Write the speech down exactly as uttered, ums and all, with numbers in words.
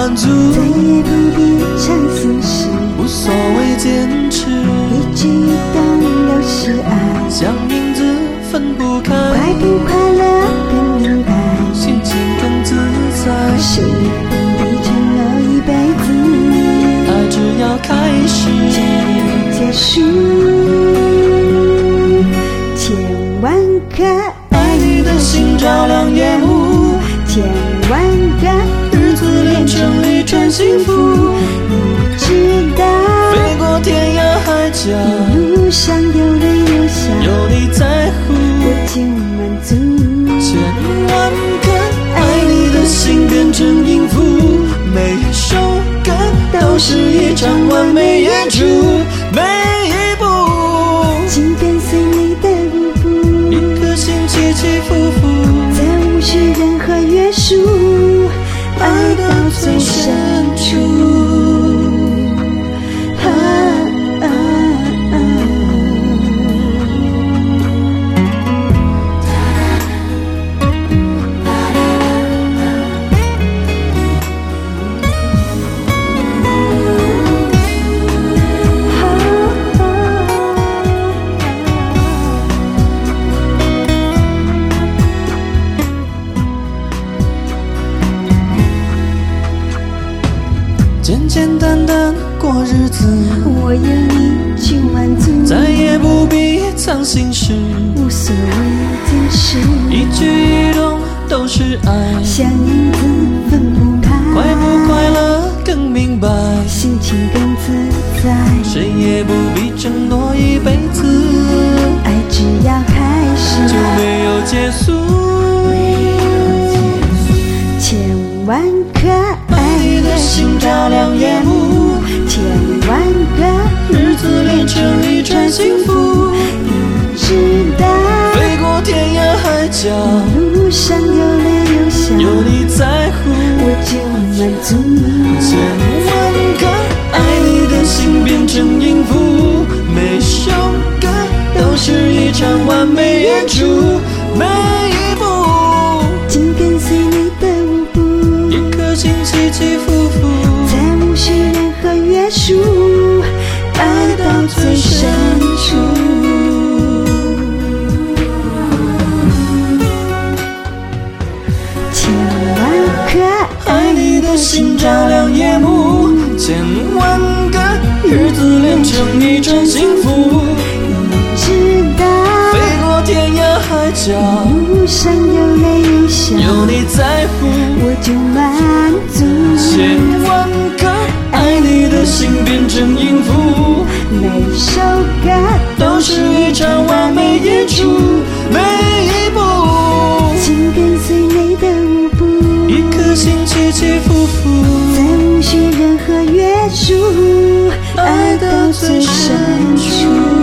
满足， 再也不必伤心事， 无所谓坚持， 一举一动都是爱， 像影子分不开， 快不快乐更明白， 心情更自在， 谁也不必承诺一辈子， 爱只要开始就没有结束。千万个爱你的心照亮夜幕， 千万个日子连成一串幸福， 你知道飞过天涯海角， 一路上有泪有笑， 有你在乎， 我就满足。 千万个爱你的心变成音符，每一首歌都是一场完美演出，每一步紧跟随你的舞步， 一颗心起起伏伏， 再无需任何约束，爱到最深处。啊啊啊简简单单过日子， 我有你去满足， 再也不必藏心事， 无所谓坚持， 一举一动都是爱， 像影子分不开， 快不快乐更明白， 心情更自在， 谁也不必承诺一辈子， 爱只要开始就没有结束。 千万个爱你的心照亮夜幕， 千万个日子连成一串幸福， 你知道飞过天涯海角， 路上有泪有笑， 有你在乎， 我就满足。 千万个爱你的心变成音符，每首歌都是一场完美演出，每一步紧跟随你的舞步， 一颗心起起伏伏， 再无需任何约束，爱到最深处。千万个爱你的心照亮夜幕，千万个日子连成一串幸福， 你知道飞过天涯海角， 路上有泪有笑， 有你在乎， 我就满足。 千万个爱你的心变成音符， 每首歌都是一场完美演出，每一步紧跟随你的舞步， 一颗心起起伏伏， 再无需任何约束，爱到最深处。